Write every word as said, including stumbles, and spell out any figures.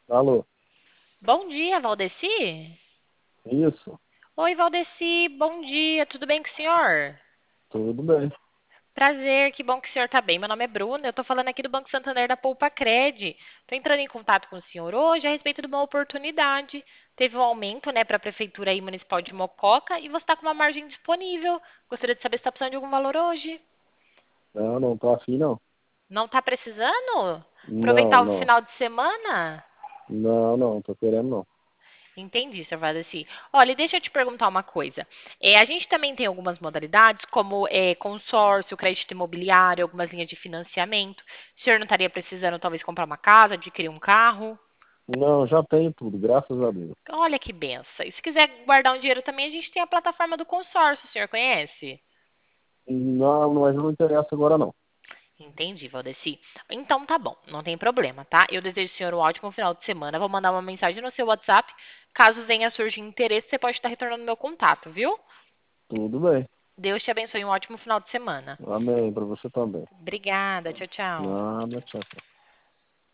Alô, Bom dia, Valdeci. isso, Oi, Valdeci, bom dia, tudo bem com o senhor? tudo bem. Prazer, que bom que o senhor está bem. Meu nome é Bruna, eu estou falando aqui do Banco Santander da Poupa Cred. Estou entrando em contato com o senhor hoje a respeito de uma oportunidade. Teve um aumento, né, para a Prefeitura aí Municipal de Mococa e você está com uma margem disponível. Gostaria de saber se está precisando de algum valor hoje. Não, não tô afim, não. Não está precisando? Não, Aproveitar o não. final de semana? Não, não, tô querendo, não. Entendi, senhor Valdeci. Olha, deixa eu te perguntar uma coisa. É, a gente também tem algumas modalidades, como é, consórcio, crédito imobiliário, algumas linhas de financiamento. O senhor não estaria precisando, talvez, comprar uma casa, adquirir um carro? Não, já tenho tudo, graças a Deus. Olha que benção. E se quiser guardar um dinheiro também, a gente tem a plataforma do consórcio, o senhor conhece? Não, mas não interessa agora, não. Entendi, Valdeci. Então tá bom, não tem problema, tá? Eu desejo ao senhor um ótimo final de semana. Vou mandar uma mensagem no seu WhatsApp. Caso venha a surgir interesse, você pode estar retornando meu contato, viu? Tudo bem. Deus te abençoe. Um ótimo final de semana. Amém, pra você também. Obrigada. Tchau, tchau. Nada, tchau, tchau.